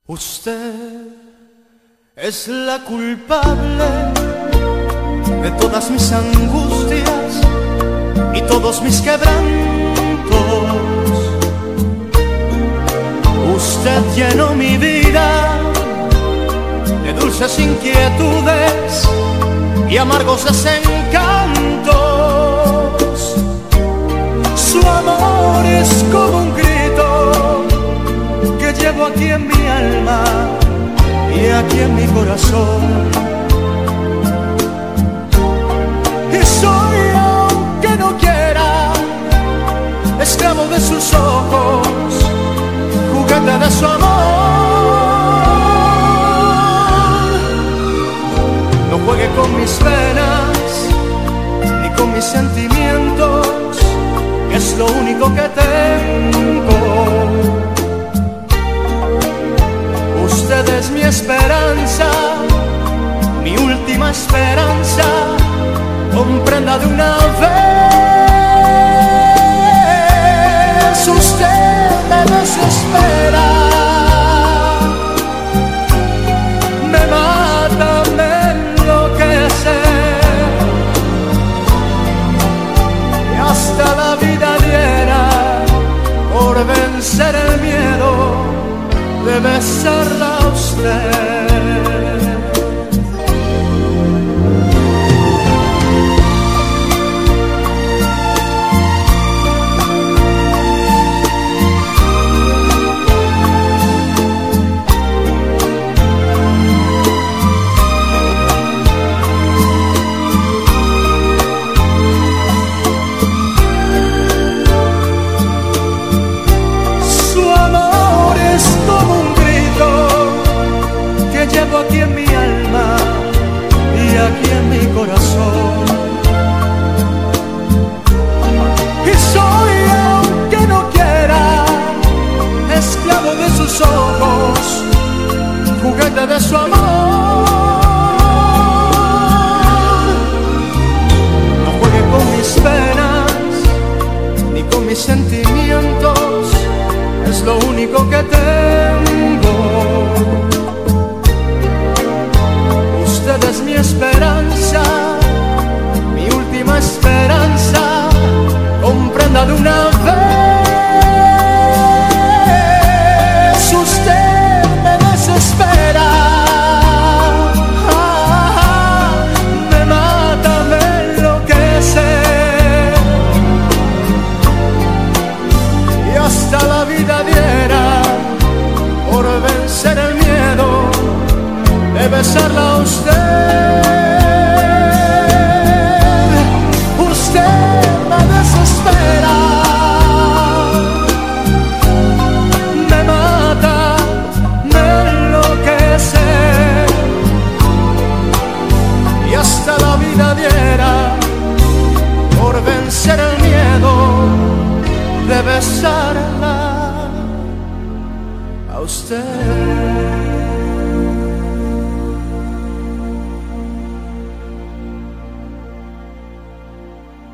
Usted es la culpable de todas mis angustias y todos mis quebrantos. Usted llenó mi vida de dulces inquietudes y amargos desencantos. Su amor es como un grito que llevo aquí en mi alma y aquí en mi corazón. Y soy, aunque no quiera, esclavo de sus ojos, juguete de su amor. No juegue con mis penas ni con mis sentimientos, que es lo único que tengo. Usted es mi esperanza, mi última esperanza, comprenda de una vez. Usted me desespera, me mata, me enloquece, y hasta la vida diera por vencer el miedo de besarla a usted. Llevo aquí en mi alma y aquí en mi corazón. Y soy, aunque no quiera, esclavo de sus ojos, juguete de su amor. No juegue con mis penas ni con mis sentimientos, es lo único que tengo. Usted es mi esperanza, mi última esperanza, comprenda de una vez. Usted me desespera, me mata, me enloquece, y hasta la vida diera por vencer el miedo de besarla a usted. Usted me desespera, me mata, me enloquece, y hasta la vida diera por vencer el miedo de besarla a usted.